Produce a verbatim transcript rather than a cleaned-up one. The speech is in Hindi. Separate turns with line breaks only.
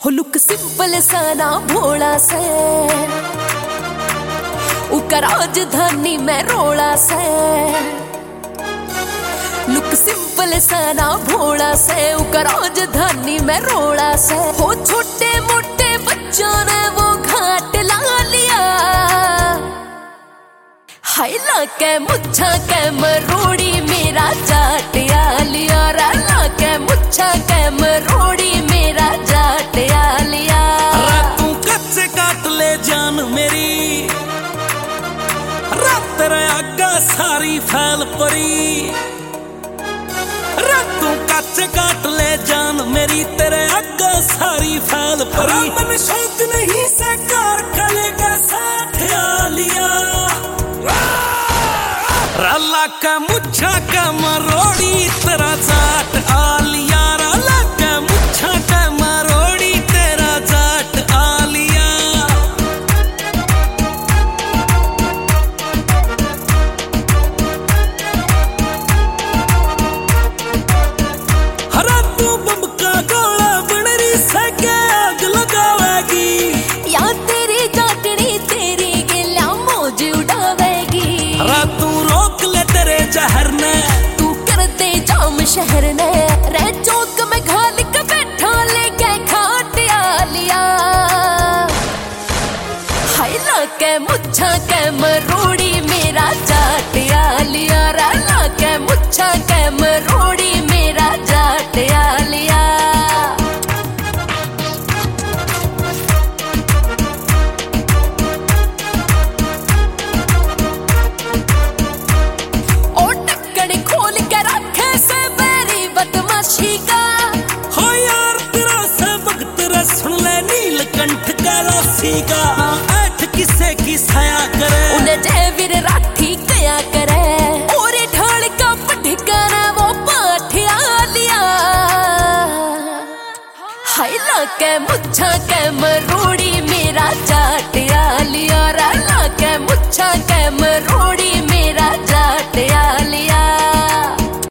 हो लुक सिंपल सा ना भोला से, उका राजधानी में रोड़ा से। लुक सिंपल सा ना भोला से, उका राजधानी में रोड़ा से। हो छोटे मोटे बच्चों ने वो घाट ला लिया, हाय लाके मुच्छा के मरोड़ी मेरा जाट आ लिया। रा लाके मुच्छा के मरोड़ी मेरा जाट आ लिया।
तू कच्चे काट ले जान मेरी, रात तेरे आगा सारी फैल परी। रात तू कच्चे काट ले जान मेरी, तेरे आगा सारी फैल परी। मन शौक नहीं से कार खले का साथ आ लिया। रला का मुच्छा का मरोड़ी तेरा जाट आ लिया। रला का मुच्छा का मरोड़ी तेरा जाट आ लिया। हरा तू बम का गोला बनरी से के आग लगावेगी,
या तेरी जाटनी तेरी गिला मौज उड़ावेगी।
हरा तू रोक ले तेरे जहर ने,
तू कर दे जाम शहर ने। रे चौक में घाल के बैठा लेके खाट आ लिया, हाय लाके मुच्छा के मरोड़ी मेरा जाट आ लिया। रा लाके मुच्छा के मरोड़ी मेरा जाट आ लिया।
हो यार तेरा से वक्त रे सुन ले नीलकंठ का राशि का। ऐठ किसे की साया करे,
उन्हें जय वीर राठी कया करे। और ढाल का पठकाना वो पाठ आ लिया, हाय लाके मुच्छा के मरोड़ी मेरा जाट